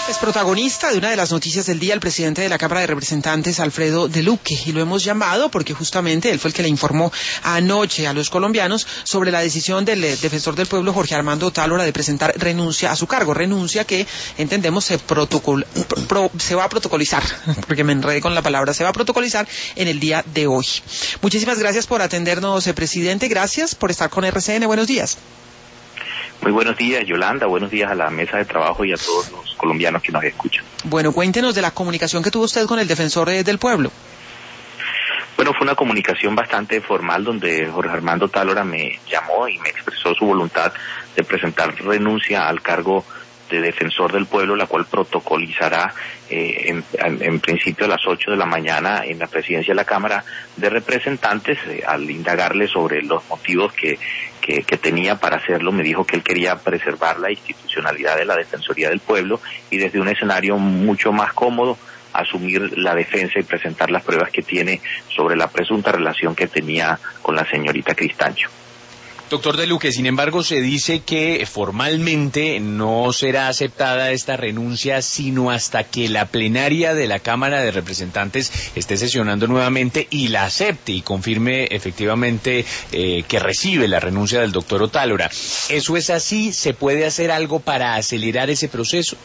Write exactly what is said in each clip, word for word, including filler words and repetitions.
Es protagonista de una de las noticias del día el presidente de la Cámara de Representantes, Alfredo de Luque, y lo hemos llamado porque justamente él fue el que le informó anoche a los colombianos sobre la decisión del defensor del pueblo, Jorge Armando Tálora, de presentar renuncia a su cargo, renuncia que entendemos se, protocol, pro, se va a protocolizar, porque me enredé con la palabra, se va a protocolizar en el día de hoy. Muchísimas gracias por atendernos, presidente, gracias por estar con R C N, buenos días. Muy buenos días, Yolanda, buenos días a la mesa de trabajo y a todos los colombianos que nos escuchan. Bueno, cuéntenos de la comunicación que tuvo usted con el defensor del pueblo. Bueno, fue una comunicación bastante formal donde Jorge Armando Tálora me llamó y me expresó su voluntad de presentar renuncia al cargo de defensor del pueblo, la cual protocolizará eh, en, en, en principio a las ocho de la mañana en la presidencia de la Cámara de Representantes. Eh, al indagarle sobre los motivos que, que, que tenía para hacerlo, me dijo que él quería preservar la institucionalidad de la Defensoría del Pueblo y desde un escenario mucho más cómodo asumir la defensa y presentar las pruebas que tiene sobre la presunta relación que tenía con la señorita Cristancho. Doctor de Luque, sin embargo, se dice que formalmente no será aceptada esta renuncia sino hasta que la plenaria de la Cámara de Representantes esté sesionando nuevamente y la acepte y confirme efectivamente eh, que recibe la renuncia del doctor Otálora. ¿Eso es así? ¿Se puede hacer algo para acelerar ese proceso?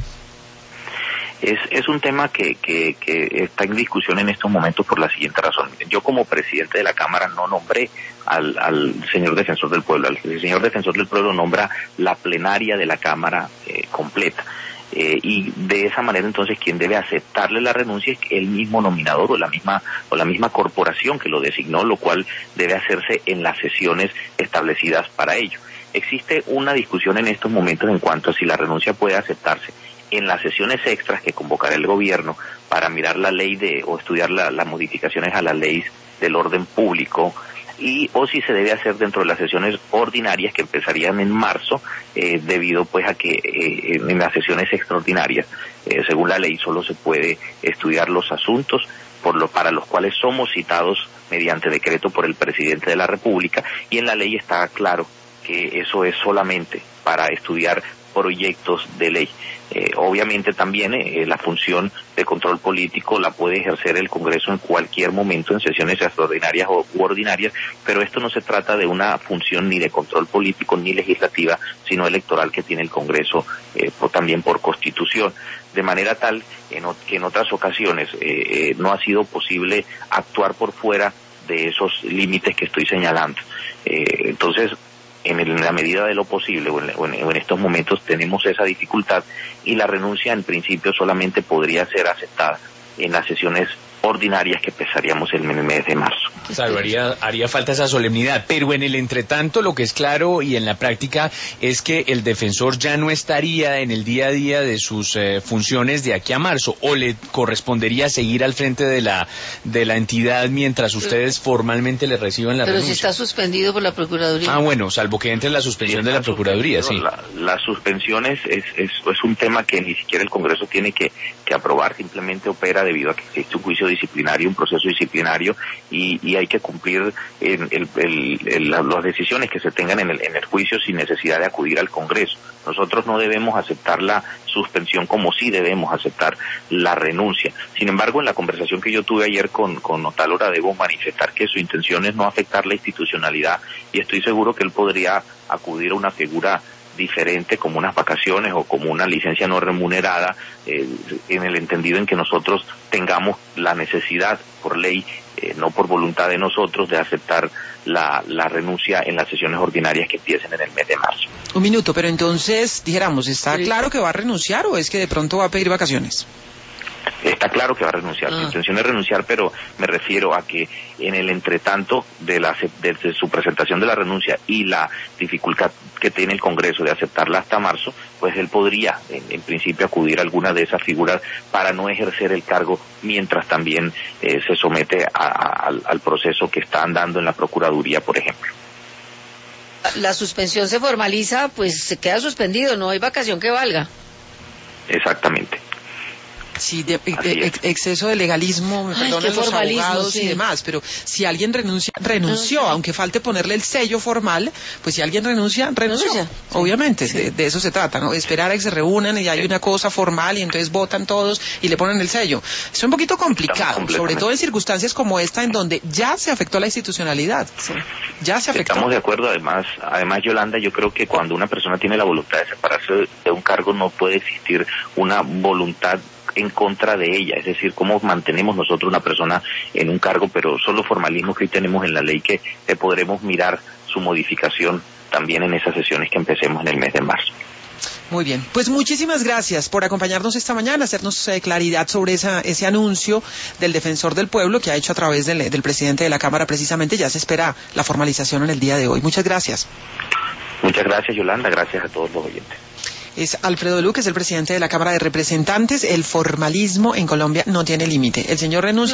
Es, es un tema que, que, que está en discusión en estos momentos por la siguiente razón. Yo como presidente de la Cámara no nombré al, al señor defensor del pueblo. El señor defensor del pueblo nombra la plenaria de la Cámara eh, completa. Eh, y de esa manera entonces quien debe aceptarle la renuncia es el mismo nominador o la misma o la misma corporación que lo designó, lo cual debe hacerse en las sesiones establecidas para ello. Existe una discusión en estos momentos en cuanto a si la renuncia puede aceptarse en las sesiones extras que convocará el gobierno para mirar la ley de o estudiar la, las modificaciones a la ley del orden público y o si se debe hacer dentro de las sesiones ordinarias que empezarían en marzo eh, debido pues a que eh, en las sesiones extraordinarias eh, según la ley solo se puede estudiar los asuntos por lo para los cuales somos citados mediante decreto por el presidente de la República y en la ley está claro que eso es solamente para estudiar proyectos de ley. Eh, obviamente también eh, la función de control político la puede ejercer el Congreso en cualquier momento en sesiones extraordinarias o u ordinarias, pero esto no se trata de una función ni de control político ni legislativa, sino electoral que tiene el Congreso eh, por, también por Constitución, de manera tal en, que en otras ocasiones eh, eh, no ha sido posible actuar por fuera de esos límites que estoy señalando. Eh, entonces, En, el, en la medida de lo posible o en, o, en, o en estos momentos tenemos esa dificultad y la renuncia en principio solamente podría ser aceptada en las sesiones ordinarias que empezaríamos en el mes de marzo. Claro, haría, haría falta esa solemnidad, pero en el entretanto lo que es claro y en la práctica es que el defensor ya no estaría en el día a día de sus eh, funciones de aquí a marzo, o le correspondería seguir al frente de la de la entidad mientras ustedes formalmente le reciban la pero renuncia. Pero si está suspendido por la Procuraduría. Ah, bueno, salvo que entre la suspensión sí, de la Procuraduría, sí. La, la suspensión es, es, es, es un tema que ni siquiera el Congreso tiene que, que aprobar, simplemente opera debido a que existe un juicio disciplinario, un proceso disciplinario y, y hay que cumplir el, el, el, el, las decisiones que se tengan en el, en el juicio sin necesidad de acudir al Congreso. Nosotros no debemos aceptar la suspensión como sí debemos aceptar la renuncia. Sin embargo, en la conversación que yo tuve ayer con, con Otálora debo manifestar que su intención es no afectar la institucionalidad y estoy seguro que él podría acudir a una figura diferente como unas vacaciones o como una licencia no remunerada eh, en el entendido en que nosotros tengamos la necesidad por ley, eh, no por voluntad de nosotros, de aceptar la, la renuncia en las sesiones ordinarias que empiecen en el mes de marzo. Un minuto, pero entonces, dijéramos, ¿está sí. claro que va a renunciar o es que de pronto va a pedir vacaciones? Está claro que va a renunciar, ah. su intención es renunciar, pero me refiero a que en el entretanto de, la, de, de su presentación de la renuncia y la dificultad que tiene el Congreso de aceptarla hasta marzo, pues él podría en, en principio acudir a alguna de esas figuras para no ejercer el cargo mientras también eh, se somete a, a, al, al proceso que está andando en la Procuraduría, por ejemplo. La suspensión se formaliza, pues se queda suspendido, no hay vacación que valga. Exactamente. Sí, de, de, ex, exceso de legalismo, me perdonan los abogados sí. y demás, pero si alguien renuncia, renunció, no, aunque falte ponerle el sello formal, pues si alguien renuncia, renunció, renuncia. obviamente, sí. de, de eso se trata, ¿no? Esperar a que se reúnan y hay sí. una cosa formal y entonces votan todos y le ponen el sello. Es un poquito complicado, sobre todo en circunstancias como esta en donde ya se afectó la institucionalidad, sí. ya se afectó. Estamos de acuerdo, además, además Yolanda, yo creo que cuando una persona tiene la voluntad de separarse de un cargo no puede existir una voluntad en contra de ella, es decir, cómo mantenemos nosotros una persona en un cargo, pero son los formalismos que hoy tenemos en la ley que eh, podremos mirar su modificación también en esas sesiones que empecemos en el mes de marzo. Muy bien, pues muchísimas gracias por acompañarnos esta mañana, hacernos eh, claridad sobre esa, ese anuncio del defensor del pueblo que ha hecho a través del, del presidente de la Cámara. Precisamente ya se espera la formalización en el día de hoy. Muchas gracias. Muchas gracias, Yolanda, gracias a todos los oyentes. Es Alfredo Luque, es el presidente de la Cámara de Representantes. El formalismo en Colombia no tiene límite. El señor renuncia.